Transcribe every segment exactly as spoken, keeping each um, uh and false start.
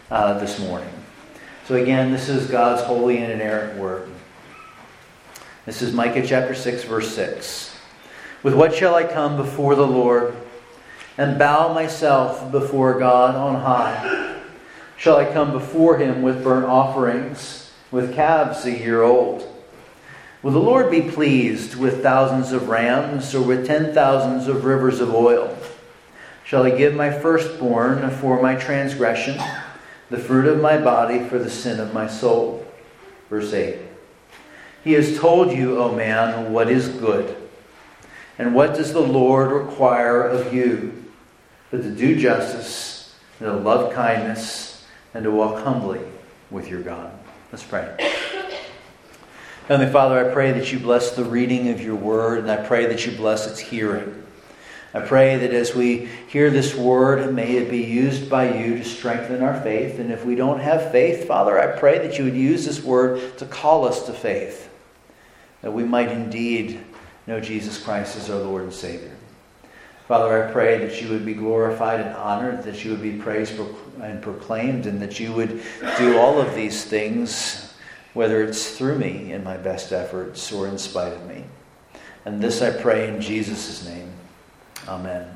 uh, this morning. So again, this is God's holy and inerrant word. This is Micah chapter six, verse six. With what shall I come before the Lord and bow myself before God on high? Shall I come before Him with burnt offerings, with calves a year old? Will the Lord be pleased with thousands of rams, or with ten thousands of rivers of oil? Shall I give my firstborn for my transgression, the fruit of my body for the sin of my soul? Verse eight. He has told you, O man, what is good. And what does the Lord require of you? But to do justice, and to love kindness, and to walk humbly with your God. Let's pray. Heavenly Father, I pray that you bless the reading of your word, and I pray that you bless its hearing. I pray that as we hear this word, may it be used by you to strengthen our faith. And if we don't have faith, Father, I pray that you would use this word to call us to faith, that we might indeed know Jesus Christ as our Lord and Savior. Father, I pray that you would be glorified and honored, that you would be praised and proclaimed, and that you would do all of these things, whether it's through me in my best efforts or in spite of me. And this I pray in Jesus' name. Amen.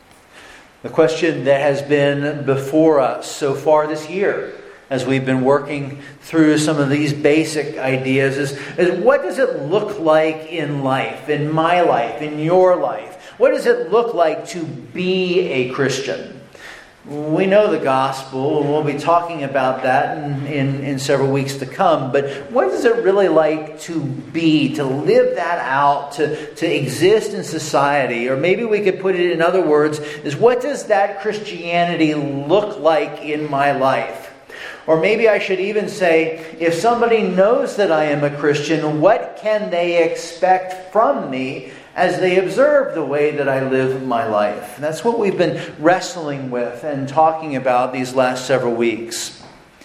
The question that has been before us so far this year, as we've been working through some of these basic ideas, is, is what does it look like in life, in my life, in your life? What does it look like to be a Christian? We know the gospel, and we'll be talking about that in, in, in several weeks to come. But what is it really like to be, to live that out, to, to exist in society? Or maybe we could put it in other words, is what does that Christianity look like in my life? Or maybe I should even say, if somebody knows that I am a Christian, what can they expect from me as they observe the way that I live my life? That's what we've been wrestling with and talking about these last several weeks.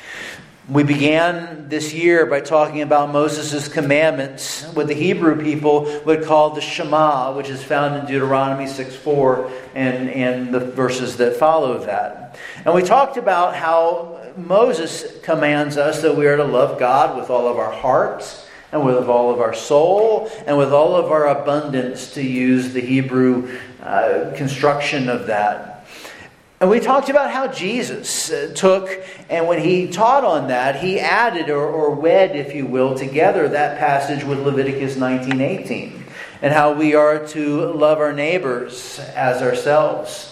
We began this year by talking about Moses' commandments, what the Hebrew people would call the Shema, which is found in Deuteronomy six four and, and the verses that follow that. And we talked about how Moses commands us that we are to love God with all of our hearts, and with all of our soul, and with all of our abundance, to use the Hebrew uh, construction of that. And we talked about how Jesus uh, took, and when he taught on that, he added or, or wed, if you will, together that passage with Leviticus nineteen eighteen, and how we are to love our neighbors as ourselves.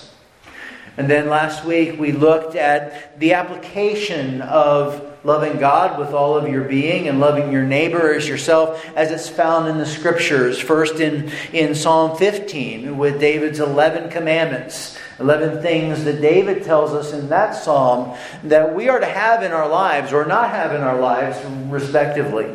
And then last week we looked at the application of loving God with all of your being and loving your neighbor as yourself as it's found in the Scriptures. First in, in Psalm fifteen with David's eleven commandments. eleven things that David tells us in that psalm that we are to have in our lives or not have in our lives respectively.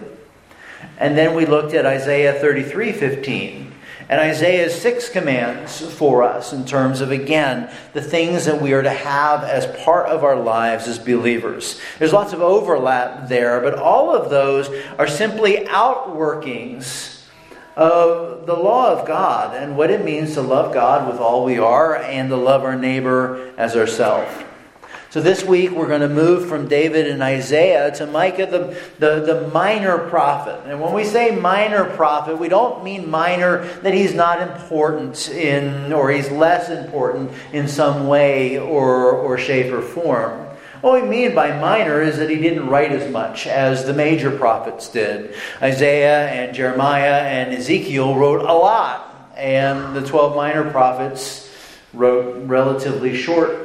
And then we looked at Isaiah thirty-three fifteen. And Isaiah's six commands for us in terms of, again, the things that we are to have as part of our lives as believers. There's lots of overlap there, but all of those are simply outworkings of the law of God and what it means to love God with all we are and to love our neighbor as ourselves. So this week we're going to move from David and Isaiah to Micah, the, the, the minor prophet. And when we say minor prophet, we don't mean minor that he's not important in, or he's less important in some way or, or shape or form. What we mean by minor is that he didn't write as much as the major prophets did. Isaiah and Jeremiah and Ezekiel wrote a lot, and the twelve minor prophets wrote relatively short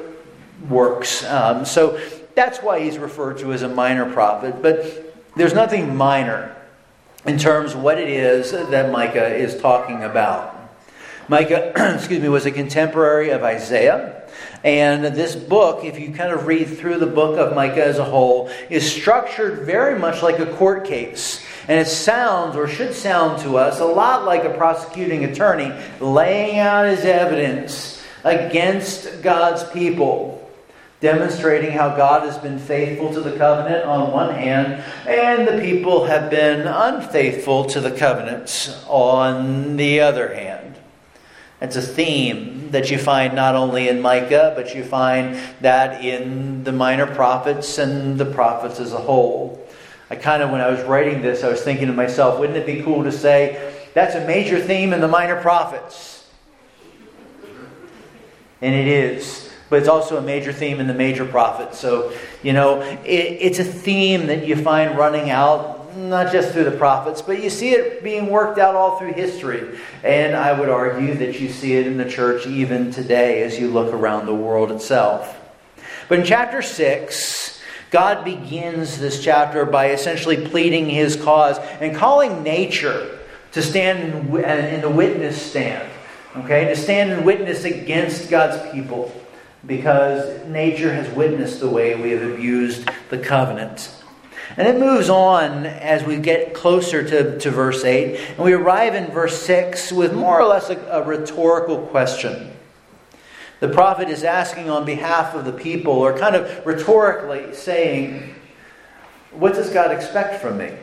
works. Um, so that's why he's referred to as a minor prophet. But there's nothing minor in terms of what it is that Micah is talking about. Micah, excuse me, was a contemporary of Isaiah. And this book, if you kind of read through the book of Micah as a whole, is structured very much like a court case. And it sounds, or should sound to us, a lot like a prosecuting attorney laying out his evidence against God's people, demonstrating how God has been faithful to the covenant on one hand, and the people have been unfaithful to the covenants on the other hand. It's a theme that you find not only in Micah, but you find that in the minor prophets and the prophets as a whole. I kind of, when I was writing this, I was thinking to myself, wouldn't it be cool to say, that's a major theme in the minor prophets? And it is. But it's also a major theme in the major prophets. So, you know, it, it's a theme that you find running out, not just through the prophets, but you see it being worked out all through history. And I would argue that you see it in the church even today as you look around the world itself. But in chapter six, God begins this chapter by essentially pleading His cause and calling nature to stand in, in the witness stand. Okay, to stand and witness against God's people, because nature has witnessed the way we have abused the covenant. And it moves on as we get closer to, to verse eight. And we arrive in verse six with more or less a, a rhetorical question. The prophet is asking on behalf of the people, or kind of rhetorically saying, what does God expect from me?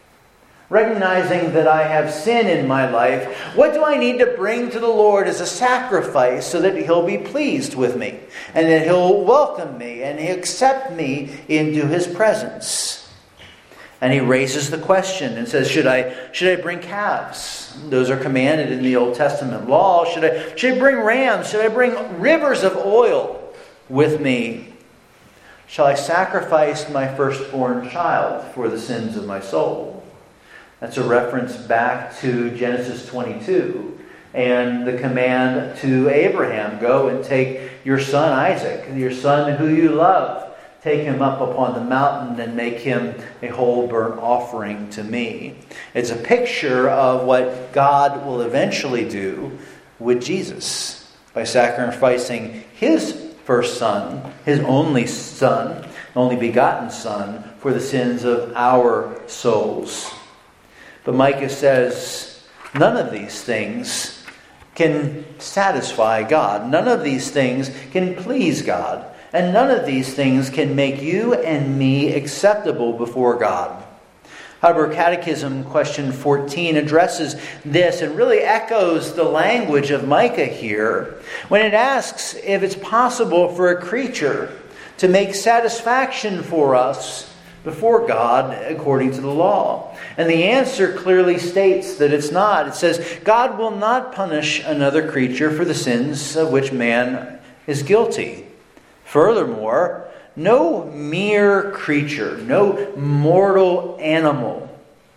Recognizing that I have sin in my life, what do I need to bring to the Lord as a sacrifice so that He'll be pleased with me, and that He'll welcome me and He'll accept me into His presence? And he raises the question and says, should I should I bring calves? Those are commanded in the Old Testament law. Should I, should I bring rams? Should I bring rivers of oil with me? Shall I sacrifice my firstborn child for the sins of my soul? That's a reference back to Genesis twenty-two and the command to Abraham, go and take your son Isaac, your son who you love, take him up upon the mountain and make him a whole burnt offering to me. It's a picture of what God will eventually do with Jesus by sacrificing His first son, His only son, only begotten son, for the sins of our souls. But Micah says, none of these things can satisfy God. None of these things can please God. And none of these things can make you and me acceptable before God. However, Catechism question fourteen addresses this and really echoes the language of Micah here when it asks if it's possible for a creature to make satisfaction for us before God according to the law. And the answer clearly states that it's not. It says, God will not punish another creature for the sins of which man is guilty. Furthermore, no mere creature, no mortal animal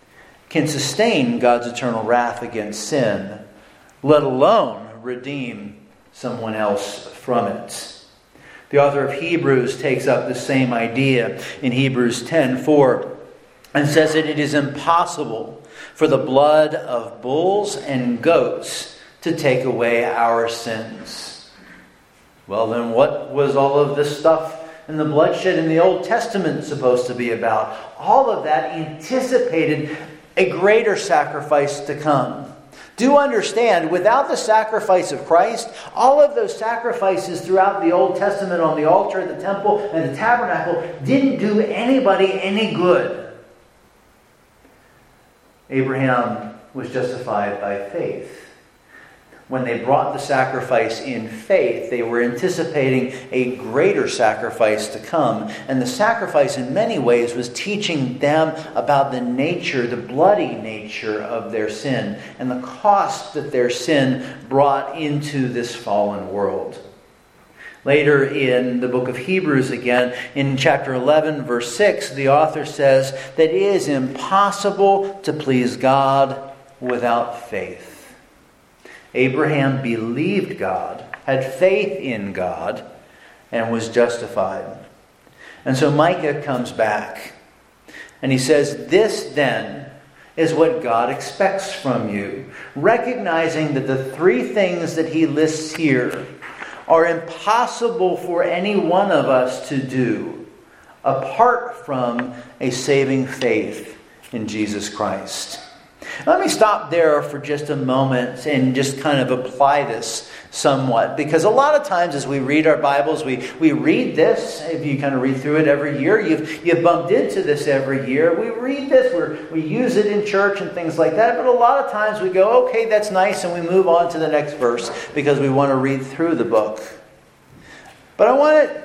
can sustain God's eternal wrath against sin, let alone redeem someone else from it. The author of Hebrews takes up the same idea in Hebrews ten four and says that it is impossible for the blood of bulls and goats to take away our sins. Well, then what was all of this stuff and the bloodshed in the Old Testament supposed to be about? All of that anticipated a greater sacrifice to come. Do understand, without the sacrifice of Christ, all of those sacrifices throughout the Old Testament on the altar, the temple, and the tabernacle didn't do anybody any good. Abraham was justified by faith. When they brought the sacrifice in faith, they were anticipating a greater sacrifice to come. And the sacrifice in many ways was teaching them about the nature, the bloody nature of their sin and the cost that their sin brought into this fallen world. Later in the book of Hebrews again, in chapter eleven, verse six, the author says that it is impossible to please God without faith. Abraham believed God, had faith in God, and was justified. And so Micah comes back, and he says, this then is what God expects from you, recognizing that the three things that he lists here are impossible for any one of us to do apart from a saving faith in Jesus Christ. Let me stop there for just a moment and just kind of apply this somewhat. Because a lot of times as we read our Bibles, we, we read this. If you kind of read through it every year, you've, you've bumped into this every year. We read this, we're, we use it in church and things like that. But a lot of times we go, okay, that's nice, and we move on to the next verse because we want to read through the book. But I want it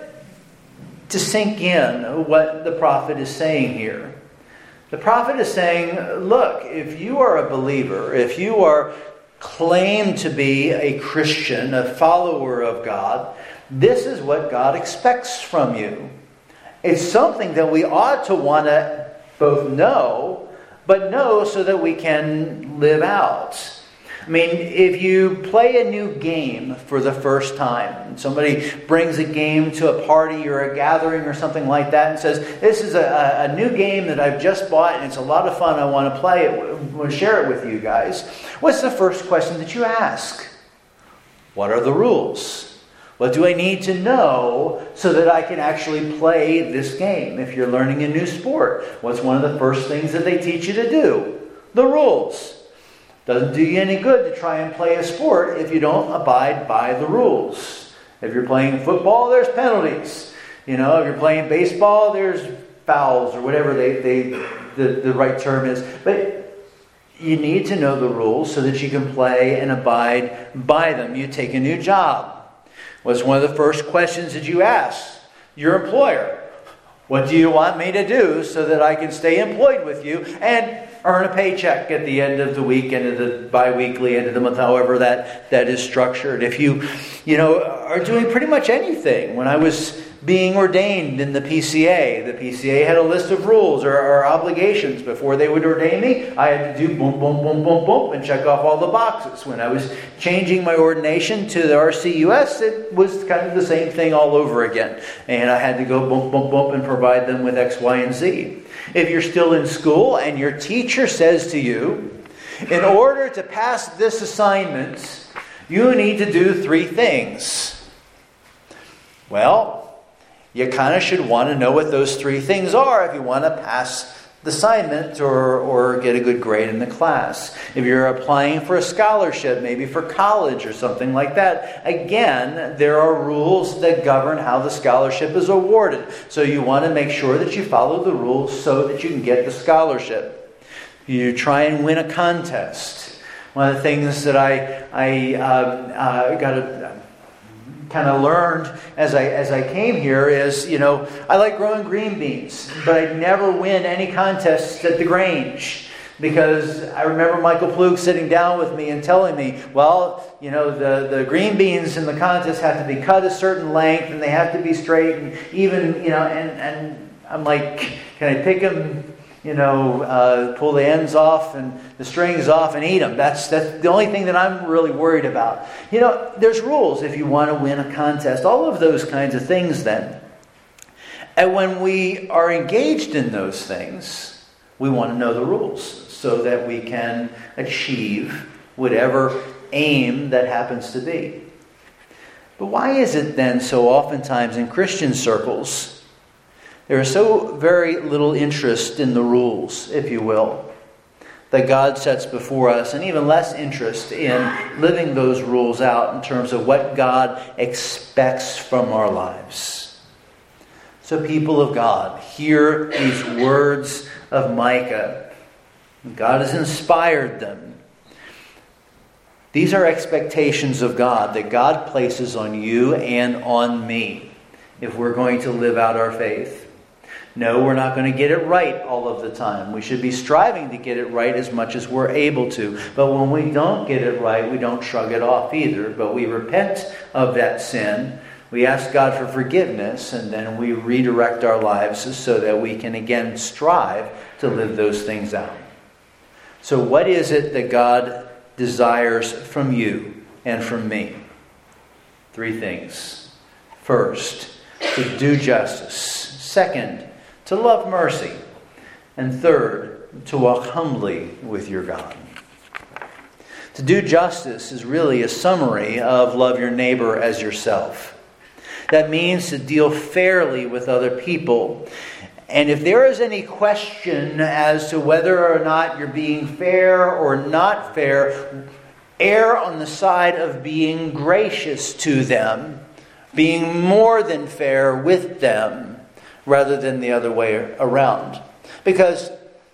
to sink in what the prophet is saying here. The prophet is saying, look, if you are a believer, if you are claimed to be a Christian, a follower of God, this is what God expects from you. It's something that we ought to want to both know, but know so that we can live out. I mean, if you play a new game for the first time, somebody brings a game to a party or a gathering or something like that and says, this is a, a new game that I've just bought and it's a lot of fun, I want to play it, I want to share it with you guys. What's the first question that you ask? What are the rules? What do I need to know so that I can actually play this game? If you're learning a new sport, what's one of the first things that they teach you to do? The rules. Doesn't do you any good to try and play a sport if you don't abide by the rules. If you're playing football, there's penalties. You know, if you're playing baseball, there's fouls or whatever they, they the, the right term is. But you need to know the rules so that you can play and abide by them. You take a new job. What's one of the first questions that you ask your employer? What do you want me to do so that I can stay employed with you and earn a paycheck at the end of the week, end of the bi-weekly, end of the month, however that, that is structured. If you, you know, are doing pretty much anything. When I was being ordained in the P C A, the P C A had a list of rules or, or obligations. Before they would ordain me, I had to do boom, boom, boom, boom, boom, and check off all the boxes. When I was changing my ordination to the R C U S, it was kind of the same thing all over again. And I had to go boom, boom, boom, and provide them with X, Y, and Z. If you're still in school and your teacher says to you, in order to pass this assignment, you need to do three things. Well, you kind of should want to know what those three things are if you want to pass the assignment or, or get a good grade in the class. If you're applying for a scholarship, maybe for college or something like that, again, there are rules that govern how the scholarship is awarded. So you want to make sure that you follow the rules so that you can get the scholarship. You try and win a contest. One of the things that I, I um, uh, got to... kind of learned as I as I came here is, you know, I like growing green beans, but I'd never win any contests at the Grange because I remember Michael Plug sitting down with me and telling me, well, you know, the, the green beans in the contest have to be cut a certain length and they have to be straight and even, you know, and, and I'm like, can I pick them? You know, uh, pull the ends off and the strings off and eat them. That's that's the only thing that I'm really worried about. You know, there's rules if you want to win a contest. All of those kinds of things then. And when we are engaged in those things, we want to know the rules so that we can achieve whatever aim that happens to be. But why is it then so oftentimes in Christian circles there is so very little interest in the rules, if you will, that God sets before us, and even less interest in living those rules out in terms of what God expects from our lives? So people of God, hear these words of Micah. God has inspired them. These are expectations of God that God places on you and on me if we're going to live out our faith. No, we're not going to get it right all of the time. We should be striving to get it right as much as we're able to. But when we don't get it right, we don't shrug it off either. But we repent of that sin. We ask God for forgiveness. And then we redirect our lives so that we can again strive to live those things out. So what is it that God desires from you and from me? Three things. First, to do justice. Second, to love mercy. And third, to walk humbly with your God. To do justice is really a summary of love your neighbor as yourself. That means to deal fairly with other people. And if there is any question as to whether or not you're being fair or not fair, err on the side of being gracious to them, being more than fair with them, rather than the other way around. Because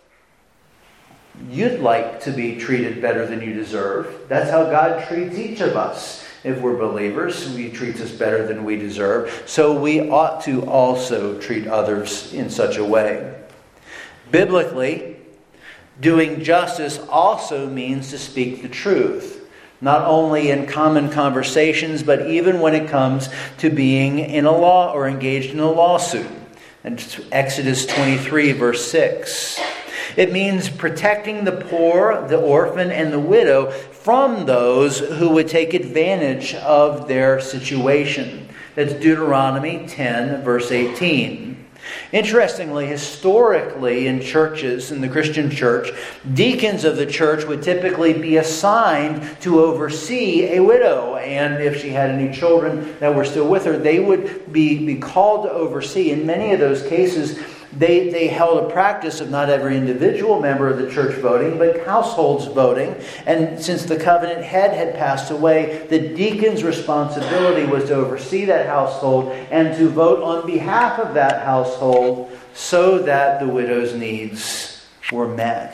you'd like to be treated better than you deserve. That's how God treats each of us. If we're believers, He treats us better than we deserve. So we ought to also treat others in such a way. Biblically, doing justice also means to speak the truth. Not only in common conversations, but even when it comes to being in a law or engaged in a lawsuit. And Exodus twenty-three, verse six. It means protecting the poor, the orphan, and the widow from those who would take advantage of their situation. That's Deuteronomy ten, verse eighteen. Interestingly, historically in churches, in the Christian church, deacons of the church would typically be assigned to oversee a widow. And if she had any children that were still with her, they would be, be called to oversee. In many of those cases, They, they held a practice of not every individual member of the church voting, but households voting. And since the covenant head had passed away, the deacon's responsibility was to oversee that household and to vote on behalf of that household so that the widow's needs were met.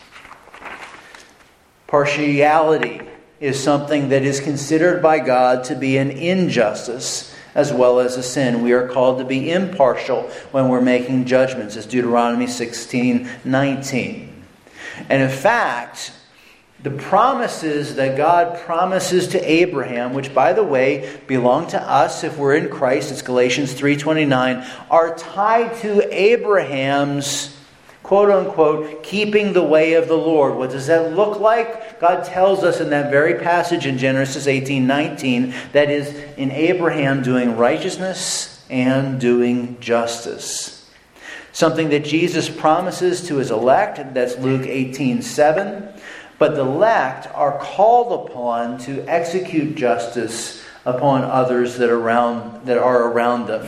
Partiality is something that is considered by God to be an injustice as well as a sin. We are called to be impartial when we're making judgments, as Deuteronomy sixteen nineteen. And in fact, the promises that God promises to Abraham, which by the way belong to us if we're in Christ, it's Galatians three twenty-nine, are tied to Abraham's quote-unquote, keeping the way of the Lord. What does that look like? God tells us in that very passage in Genesis eighteen nineteen, that is in Abraham doing righteousness and doing justice. Something that Jesus promises to His elect, that's Luke eighteen seven. But the elect are called upon to execute justice upon others that, around, that are around them.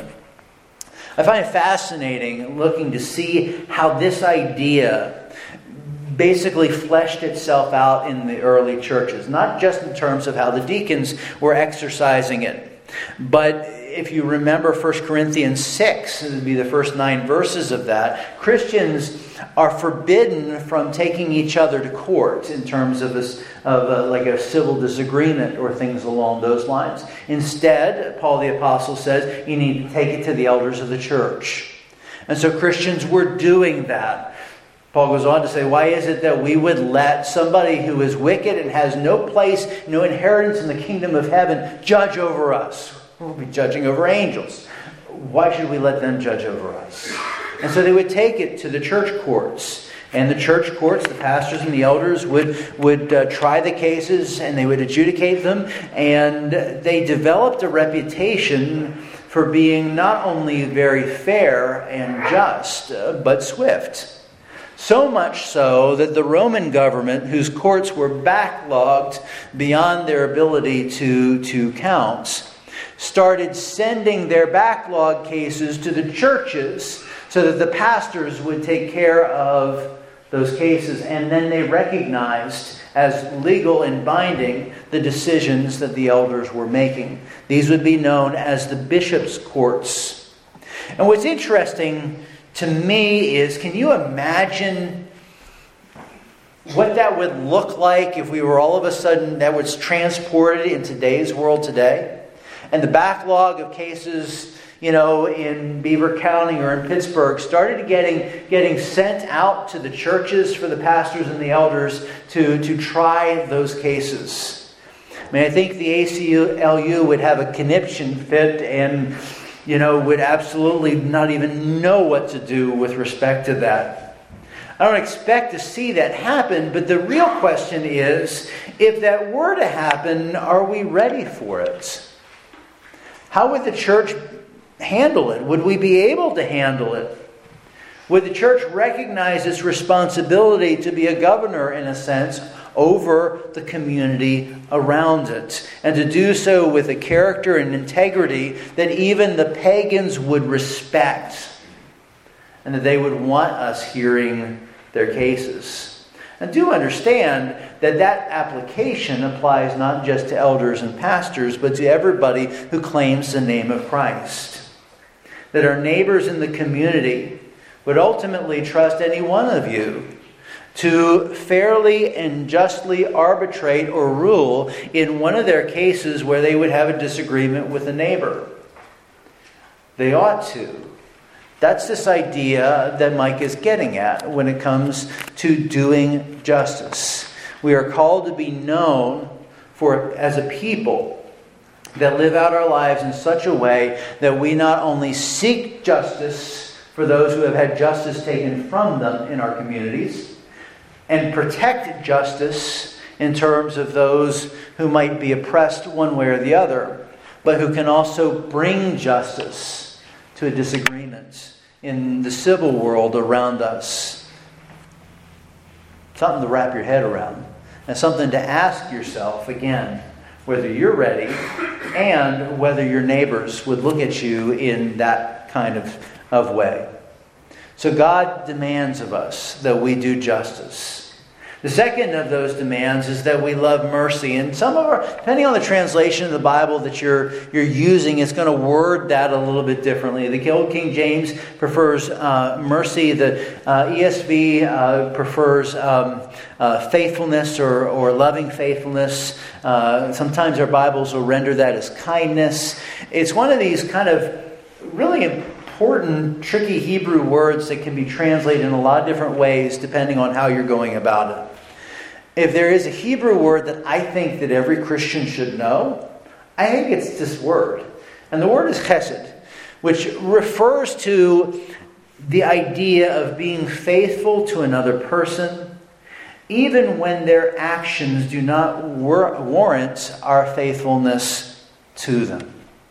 I find it fascinating looking to see how this idea basically fleshed itself out in the early churches. Not just in terms of how the deacons were exercising it. But if you remember First Corinthians six, it would be the first nine verses of that, Christians are forbidden from taking each other to court in terms of, a, of a, like a civil disagreement or things along those lines. Instead, Paul the Apostle says, you need to take it to the elders of the church. And so Christians were doing that. Paul goes on to say, why is it that we would let somebody who is wicked and has no place, no inheritance in the kingdom of heaven, judge over us? We'll be judging over angels. Why should we let them judge over us? And so they would take it to the church courts. And the church courts, the pastors and the elders would, would uh, try the cases and they would adjudicate them. And they developed a reputation for being not only very fair and just, uh, but swift. So much so that the Roman government, whose courts were backlogged beyond their ability to, to count, started sending their backlog cases to the churches so that the pastors would take care of those cases. And then they recognized as legal and binding the decisions that the elders were making. These would be known as the bishop's courts. And what's interesting to me is, can you imagine what that would look like if we were all of a sudden, that was transported in today's world today? And the backlog of cases, you know, in Beaver County or in Pittsburgh started getting, getting sent out to the churches for the pastors and the elders to, to try those cases. I mean, I think the A C L U would have a conniption fit and, you know, would absolutely not even know what to do with respect to that. I don't expect to see that happen, but the real question is, if that were to happen, are we ready for it? How would the church handle it? Would we be able to handle it? Would the church recognize its responsibility to be a governor, in a sense, over the community around it, and to do so with a character and integrity that even the pagans would respect, and that they would want us hearing their cases? And do understand that that application applies not just to elders and pastors, but to everybody who claims the name of Christ. That our neighbors in the community would ultimately trust any one of you to fairly and justly arbitrate or rule in one of their cases where they would have a disagreement with a neighbor. They ought to. That's this idea that Mike is getting at when it comes to doing justice. We are called to be known for as a people that live out our lives in such a way that we not only seek justice for those who have had justice taken from them in our communities, and protect justice in terms of those who might be oppressed one way or the other, but who can also bring justice to a disagreement in the civil world around us. Something to wrap your head around, and something to ask yourself again, whether you're ready and whether your neighbors would look at you in that kind of, of way. So God demands of us that we do justice. The second of those demands is that we love mercy. And some of our, depending on the translation of the Bible that you're you're using, it's going to word that a little bit differently. The Old King James prefers uh, mercy. The uh, E S V uh, prefers um, uh, faithfulness or, or loving faithfulness. Uh, sometimes our Bibles will render that as kindness. It's one of these kind of really important, tricky Hebrew words that can be translated in a lot of different ways depending on how you're going about it. If there is a Hebrew word that I think that every Christian should know, I think it's this word. And the word is chesed, which refers to the idea of being faithful to another person, even when their actions do not war- warrant our faithfulness to them.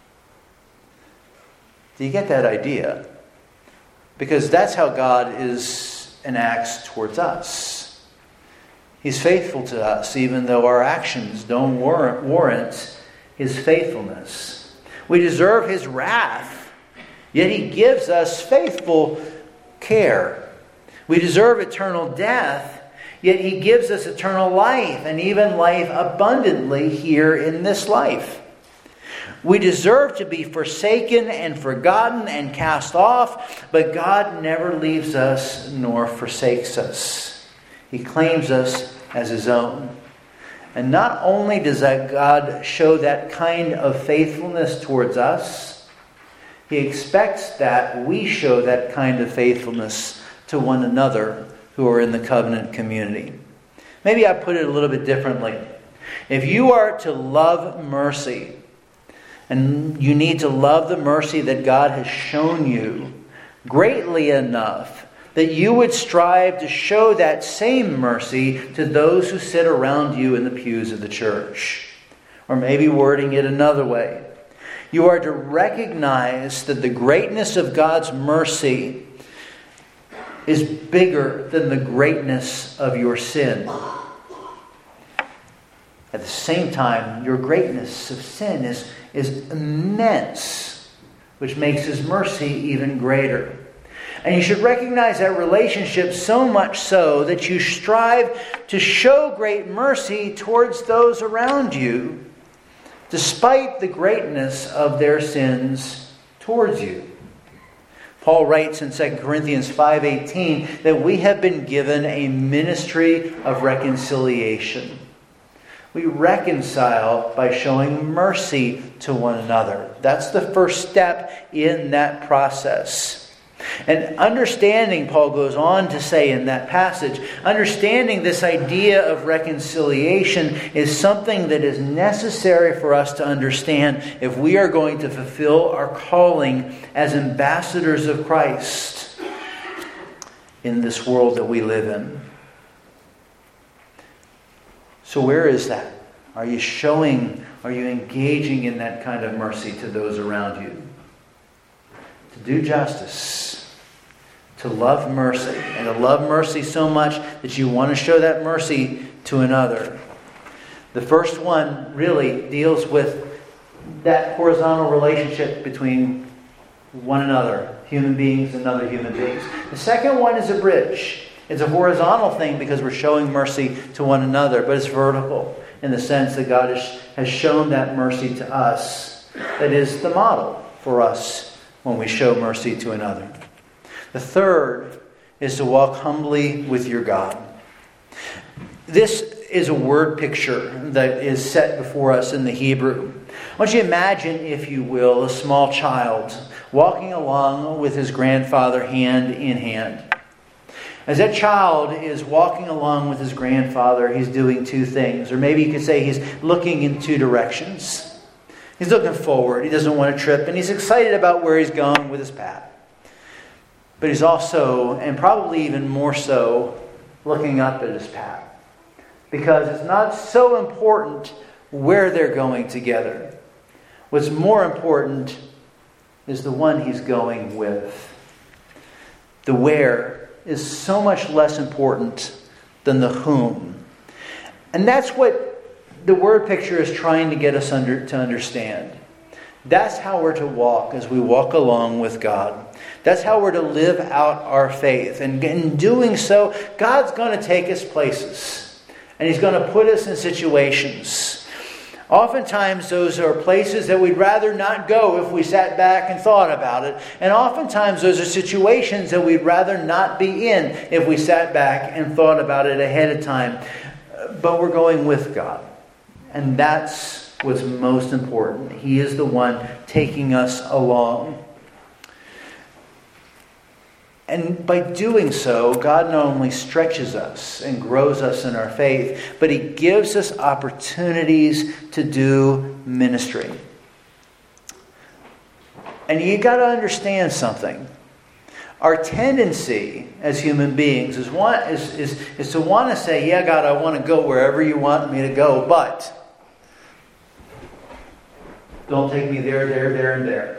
Do you get that idea? Because that's how God is and acts towards us. He's faithful to us, even though our actions don't warrant, warrant His faithfulness. We deserve His wrath, yet He gives us faithful care. We deserve eternal death, yet He gives us eternal life, and even life abundantly here in this life. We deserve to be forsaken and forgotten and cast off, but God never leaves us nor forsakes us. He claims us as His own. And not only does that God show that kind of faithfulness towards us, He expects that we show that kind of faithfulness to one another who are in the covenant community. Maybe I put it a little bit differently. If you are to love mercy, and you need to love the mercy that God has shown you greatly enough that you would strive to show that same mercy to those who sit around you in the pews of the church. Or maybe wording it another way. You are to recognize that the greatness of God's mercy is bigger than the greatness of your sin. At the same time, your greatness of sin is, is immense, which makes His mercy even greater. And you should recognize that relationship so much so that you strive to show great mercy towards those around you, despite the greatness of their sins towards you. Paul writes in Second Corinthians five eighteen that we have been given a ministry of reconciliation. We reconcile by showing mercy to one another. That's the first step in that process. And understanding, Paul goes on to say in that passage, understanding this idea of reconciliation is something that is necessary for us to understand if we are going to fulfill our calling as ambassadors of Christ in this world that we live in. So where is that? Are you showing, are you engaging in that kind of mercy to those around you? To do justice, to love mercy, and to love mercy so much that you want to show that mercy to another. The first one really deals with that horizontal relationship between one another, human beings and other human beings. The second one is a bridge. It's a horizontal thing because we're showing mercy to one another, but it's vertical in the sense that God has, has shown that mercy to us. That is the model for us when we show mercy to another. The third is to walk humbly with your God. This is a word picture that is set before us in the Hebrew. I want you to imagine, if you will, a small child walking along with his grandfather hand in hand. As that child is walking along with his grandfather, he's doing two things. Or maybe you could say he's looking in two directions. He's looking forward. He doesn't want to trip. And he's excited about where he's going with his path. But he's also, and probably even more so, looking up at his path. Because it's not so important where they're going together. What's more important is the one he's going with. The where is so much less important than the whom. And that's what the word picture is trying to get us under, to understand. That's how we're to walk as we walk along with God. That's how we're to live out our faith. And in doing so, God's going to take us places. And He's going to put us in situations. Oftentimes those are places that we'd rather not go if we sat back and thought about it. And oftentimes those are situations that we'd rather not be in if we sat back and thought about it ahead of time. But we're going with God. And that's what's most important. He is the one taking us along. And by doing so, God not only stretches us and grows us in our faith, but He gives us opportunities to do ministry. And you got to understand something. Our tendency as human beings is, want, is, is, is to want to say, yeah, God, I want to go wherever you want me to go, but don't take me there, there, there, and there.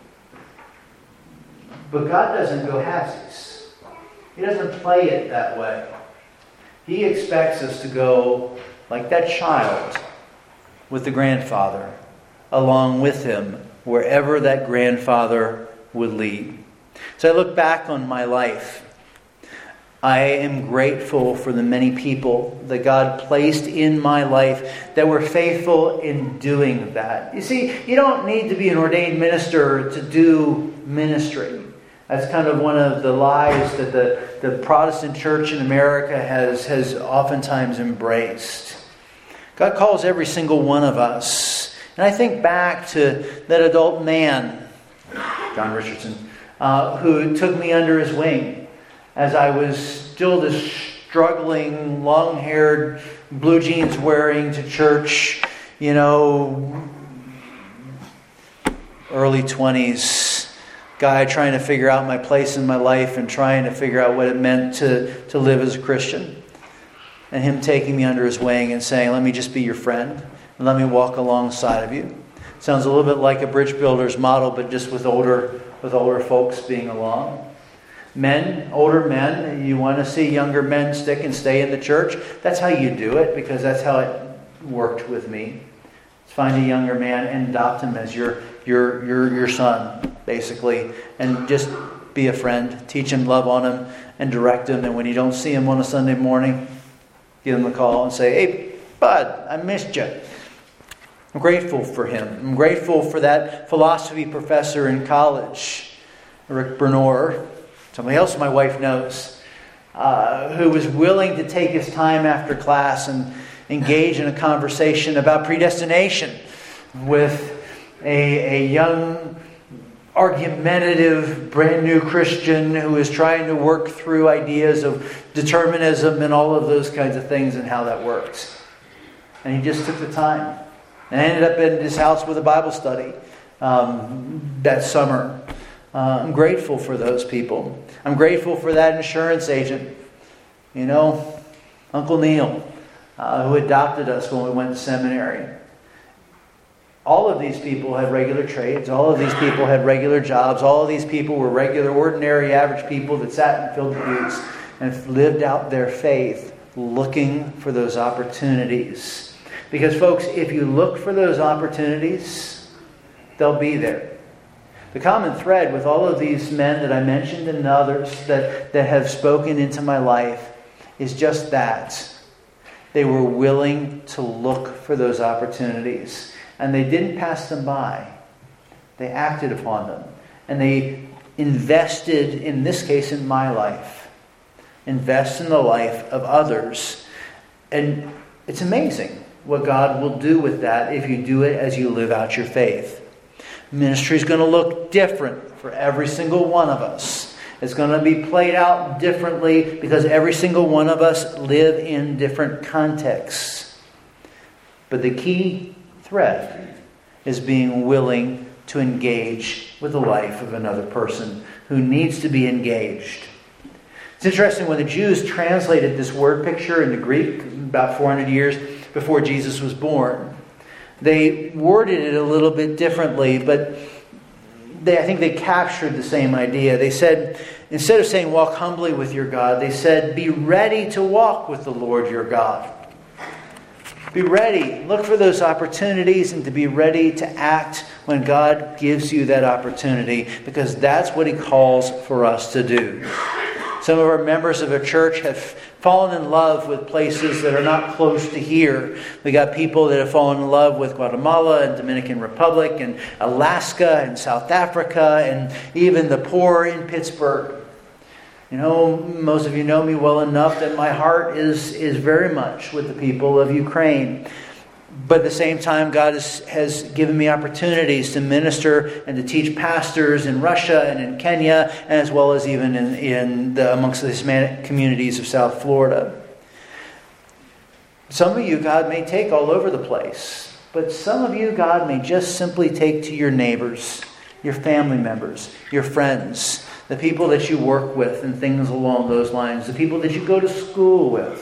But God doesn't go halfsies. He doesn't play it that way. He expects us to go like that child with the grandfather, along with him, wherever that grandfather would lead. So I look back on my life. I am grateful for the many people that God placed in my life that were faithful in doing that. You see, you don't need to be an ordained minister to do ministry. That's kind of one of the lies that the, the Protestant church in America has, has oftentimes embraced. God calls every single one of us. And I think back to that adult man, John Richardson, uh, who took me under his wing as I was still this struggling, long-haired, blue jeans wearing to church, you know, early twenties. Guy trying to figure out my place in my life and trying to figure out what it meant to, to live as a Christian. And him taking me under his wing and saying, let me just be your friend and let me walk alongside of you. Sounds a little bit like a bridge builder's model, but just with older with older folks being along. Men, older men, you want to see younger men stick and stay in the church. That's how you do it, because that's how it worked with me. Find a younger man and adopt him as your your your your son, basically, and just be a friend. Teach him, love on him, and direct him. And when you don't see him on a Sunday morning, give him a call and say, "Hey, bud, I missed you." I'm grateful for him. I'm grateful for that philosophy professor in college, Rick Bernor, somebody else my wife knows, uh, who was willing to take his time after class and engage in a conversation about predestination with a, a young, argumentative, brand new Christian who is trying to work through ideas of determinism and all of those kinds of things and how that works. And he just took the time. And I ended up in his house with a Bible study um, that summer. Uh, I'm grateful for those people. I'm grateful for that insurance agent. You know, Uncle Neil. Uh, who adopted us when we went to seminary. All of these people had regular trades. All of these people had regular jobs. All of these people were regular, ordinary, average people that sat and filled the pews and lived out their faith looking for those opportunities. Because, folks, if you look for those opportunities, they'll be there. The common thread with all of these men that I mentioned and others that, that have spoken into my life is just that. They were willing to look for those opportunities. And they didn't pass them by. They acted upon them. And they invested, in this case, in my life. Invest in the life of others. And it's amazing what God will do with that if you do it as you live out your faith. Ministry is going to look different for every single one of us. It's going to be played out differently because every single one of us live in different contexts. But the key thread is being willing to engage with the life of another person who needs to be engaged. It's interesting, when the Jews translated this word picture into Greek about four hundred years before Jesus was born, they worded it a little bit differently, but they, I think they captured the same idea. They said, instead of saying walk humbly with your God, they said be ready to walk with the Lord your God. Be ready. Look for those opportunities and to be ready to act when God gives you that opportunity, because that's what He calls for us to do. Some of our members of a church have fallen in love with places that are not close to here. We got people that have fallen in love with Guatemala and Dominican Republic and Alaska and South Africa and even the poor in Pittsburgh. You know, most of you know me well enough that my heart is, is very much with the people of Ukraine. But at the same time, God has, has given me opportunities to minister and to teach pastors in Russia and in Kenya, as well as even in, in the, amongst the Hispanic communities of South Florida. Some of you God may take all over the place, but some of you God may just simply take to your neighbors, your family members, your friends, the people that you work with and things along those lines, the people that you go to school with.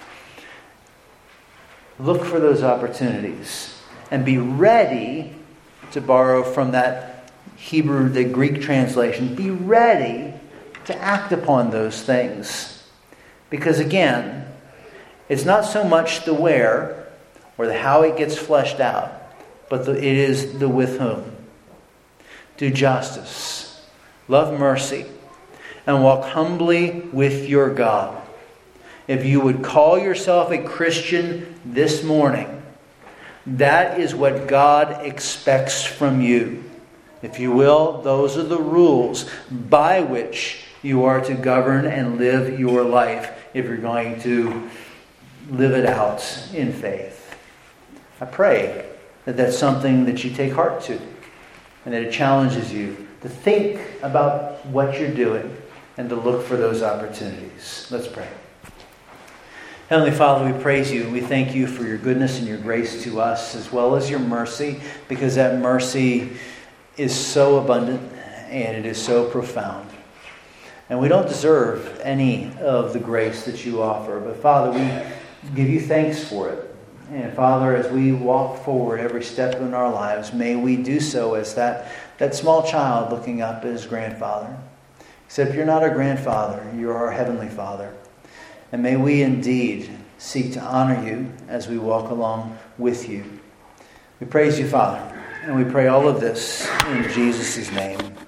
Look for those opportunities and be ready, to borrow from that Hebrew, the Greek translation, be ready to act upon those things. Because again, it's not so much the where or the how it gets fleshed out, but the, it is the with whom. Do justice, love mercy, and walk humbly with your God. If you would call yourself a Christian this morning, that is what God expects from you. If you will, those are the rules by which you are to govern and live your life if you're going to live it out in faith. I pray that that's something that you take heart to and that it challenges you to think about what you're doing and to look for those opportunities. Let's pray. Heavenly Father, we praise you. We thank you for your goodness and your grace to us, as well as your mercy, because that mercy is so abundant and it is so profound. And we don't deserve any of the grace that you offer. But Father, we give you thanks for it. And Father, as we walk forward every step in our lives, may we do so as that, that small child looking up at his grandfather. Except you're not our grandfather, you're our heavenly Father. And may we indeed seek to honor you as we walk along with you. We praise you, Father, and we pray all of this in Jesus' name.